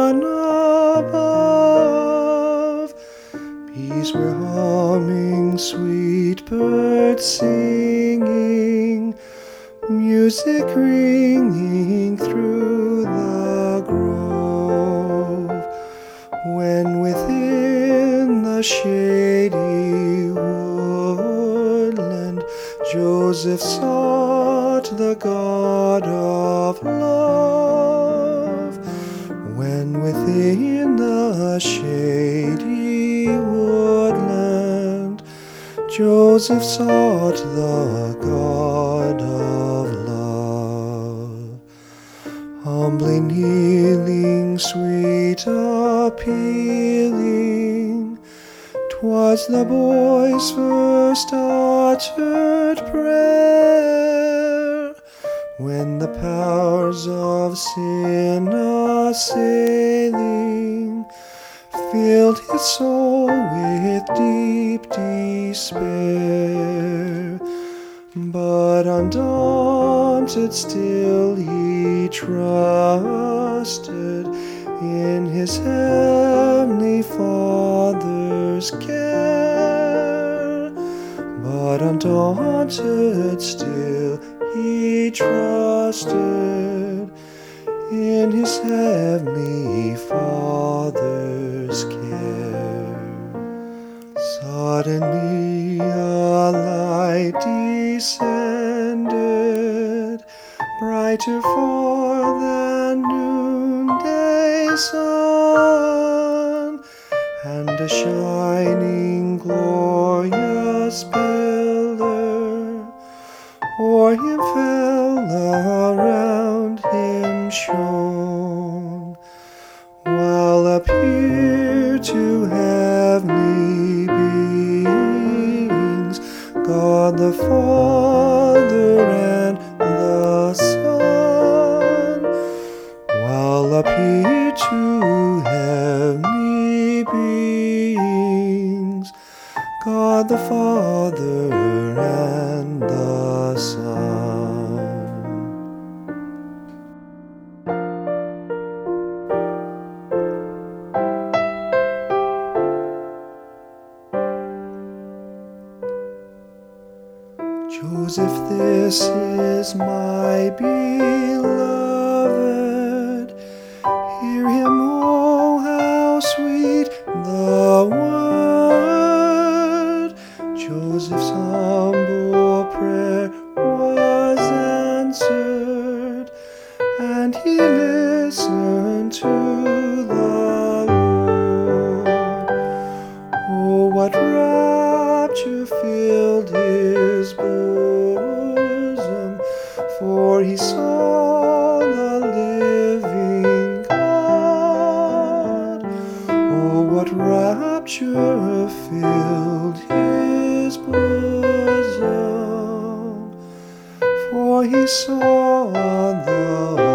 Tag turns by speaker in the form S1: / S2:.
S1: heaven above. Bees were humming, sweet birds singing, music ringing through the grove. When within the shady woodland Joseph sought the God of love. When within the shady woodland Joseph sought the God of love. Humbly kneeling, sweet appealing, 'twas the boy's first uttered prayer. When the powers of sin assailing filled his soul with deep despair, but undaunted still he trusted in his heavenly Father's care. But undaunted still he trusted in his heavenly Father's care. Suddenly a light descended, brighter far than noonday sun, and a shining glorious pillar o'er him fell, around him shone, while appeared two heavenly beings, God the Father and the Son, while appeared two heavenly beings, God the Father and the Son. Joseph, this is my beloved. Hear him, oh, how sweet the word. Joseph's humble prayer was answered, and he listened to the Lord. Oh, what rapture filled his bosom, for he saw the living God. Oh, what rapture filled his bosom, for he saw the